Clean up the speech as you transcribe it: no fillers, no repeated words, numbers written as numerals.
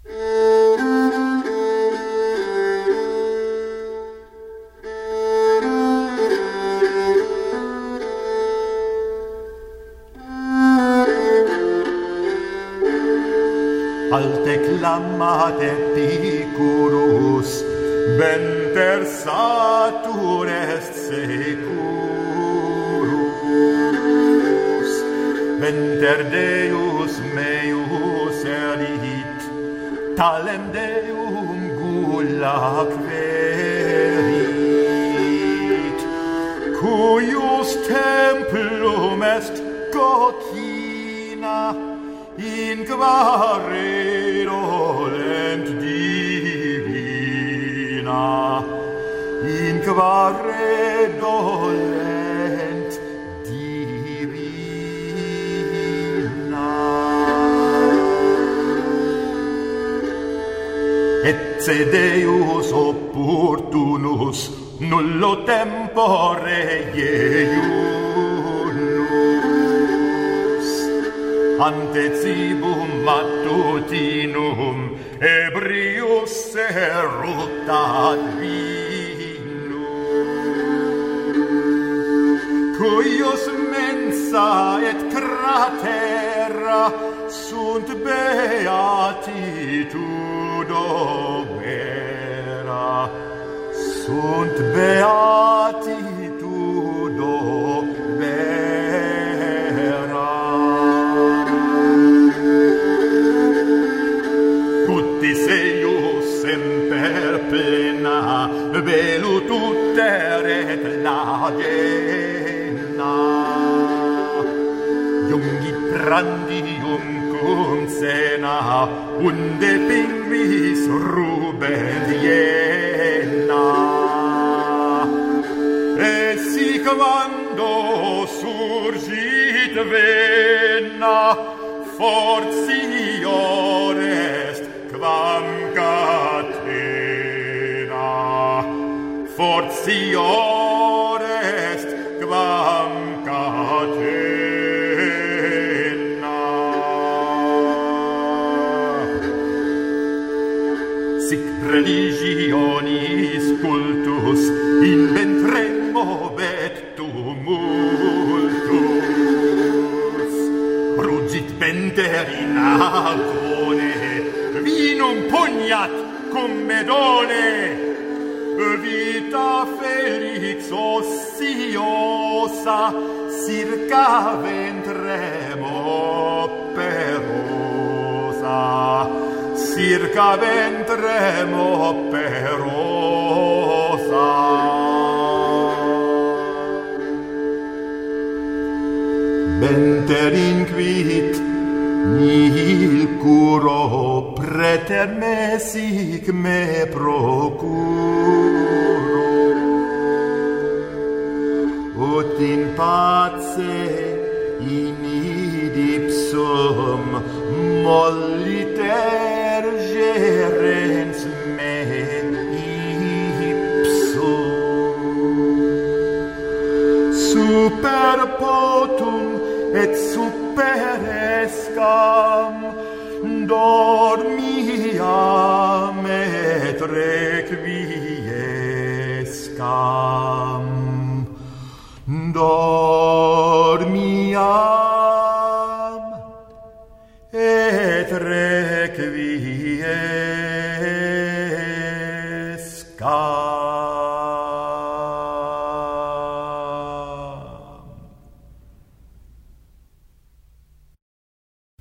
Alte clamate Epicurus, venter satur est securus, venter Deus meus erit, talem Deum gula querit, cuius templum est cocina, in quare dolent divina, in quare dolent divina. Ecce Deus opportunus, nullo tempore iejunus, antecibum matutinum ebrius eructat vinum, cuius mensa et cratera sunt beatitudo vera, sunt beatitudo vera. Cutis eius semper plena, velut uter et lagena, iungit prandium cum cena, unde pinguis rubent iena. Et sic quando surgit vena, fortior est quam catena, fortior est quam catena. Sic religionis cultus in ventre movet tumultus, rugit venter in agone, vinum pugnat cum medone, vita felix ociosa circa ventrem operosa, circa ventrem operosa. Venter inquit nihil curo preter me sic me procuro, ut in pace in idipsum molliter gerens me ipsum, super potum et super escam, dormiam et requiescam, dormiam et requiescam.